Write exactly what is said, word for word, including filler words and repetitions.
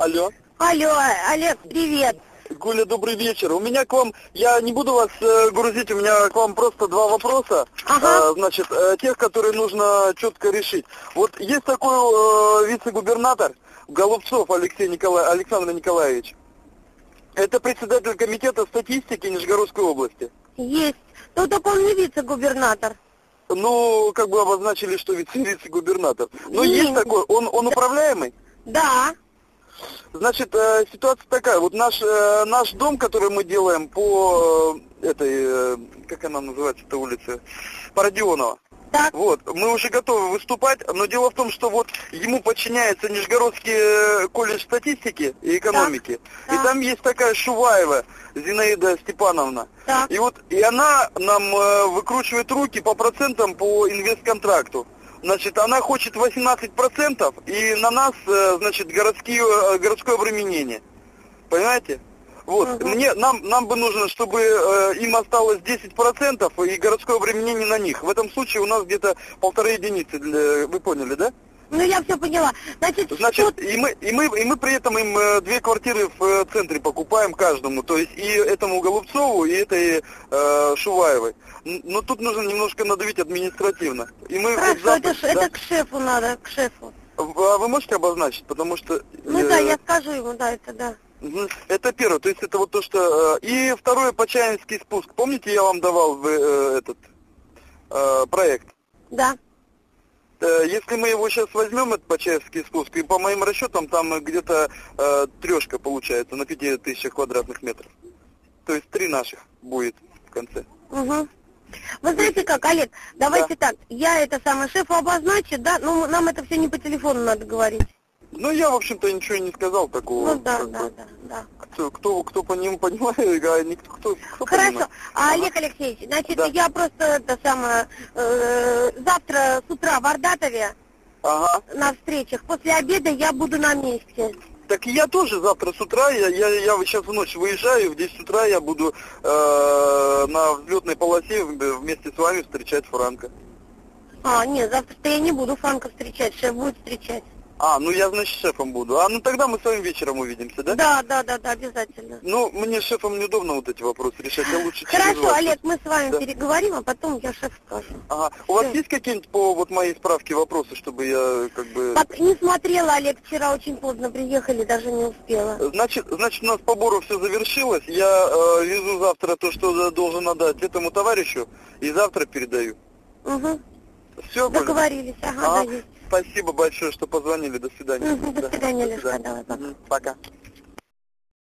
Алло. Алло, Олег, привет. Гуля, добрый вечер. У меня к вам, я не буду вас э, грузить, у меня к вам просто два вопроса, Ага. э, значит, э, тех, которые нужно четко решить. Вот есть такой э, вице-губернатор Голубцов Алексей Николай, Александр Николаевич. Это председатель комитета статистики Нижегородской области. Есть. Ну, только он не вице-губернатор. Ну, как бы обозначили, что вице- вице-губернатор. Но Не, есть такой, он, он управляемый? Да. Значит, э, ситуация такая, вот наш, э, наш дом, который мы делаем по э, этой, э, как она называется, эта улица, по Родионова. Так. Вот, мы уже готовы выступать, но дело в том, что вот ему подчиняется Нижегородский э, колледж статистики и экономики, Так, и так. там есть такая Шуваева Зинаида Степановна, Так. и вот, и она нам э, выкручивает руки по процентам по инвестконтракту. Значит, она хочет восемнадцать процентов и на нас, э, значит, городские, э, городское обременение. Понимаете? Вот, Угу. мне, нам, нам бы нужно, чтобы э, им осталось десять процентов и городское обременение на них. В этом случае у нас где-то полторы единицы, для, вы поняли, да? Ну, я все поняла. Значит, Значит, тут... и мы, и мы, и мы при этом им э, две квартиры в э, центре покупаем каждому, то есть и этому Голубцову, и этой э, Шуваевой. Н- Но тут нужно немножко надавить административно. И мы Хорошо, вот завтра- это, ж- да. это к шефу надо, к шефу. А вы можете обозначить, потому что... Ну э, да, я скажу ему, да, это да. мгм. Это первое, то есть это вот то, что... э, И второе, Почаевский спуск. Помните, я вам давал в, э, этот э, проект? Да. Э, Если мы его сейчас возьмем, этот Почаевский спуск, и по моим расчетам там где-то э, трешка получается на пяти тысячах квадратных метров. То есть три наших будет в конце. Угу. Вы знаете как, Олег, давайте так, я это самое шефу обозначу, да, ну нам это все не по телефону надо говорить. Ну, я, в общем-то, ничего и не сказал такого. Ну да, как да, бы. да, да. Кто, кто, кто по ним понимает, а никто, кто, кто Хорошо. понимает. А, Ага. Олег Алексеевич, значит, Да. я просто это самое, э, завтра с утра в Ордатове Ага. на встречах, после обеда я буду на месте. Так и я тоже завтра с утра, я, я, я сейчас в ночь выезжаю, в десять утра я буду э, на взлетной полосе в- вместе с вами встречать Франка. А, нет, завтра-то я не буду Франка встречать, шеф будет встречать. А, ну я, значит, шефом буду. А, ну тогда мы с вами вечером увидимся, да? Да, да, да, да, обязательно. Ну, мне с шефом неудобно вот эти вопросы решать, я лучше через Хорошо, вас. Олег, мы с вами Да. переговорим, а потом я шефу скажу. Ага. У вас Всё. есть какие-нибудь по вот моей справке вопросы, чтобы я как бы... Так, не смотрела, Олег, вчера очень поздно приехали, даже не успела. Значит, значит, у нас по Бору все завершилось. Я э, везу завтра то, что должен отдать этому товарищу, и завтра передаю. Угу. Все, Договорились, ага, Ага. да, есть. Спасибо большое, что позвонили. До свидания. Мгм, до Да. свидания, До Лешка, свидания. давай, пока. Мгм, пока.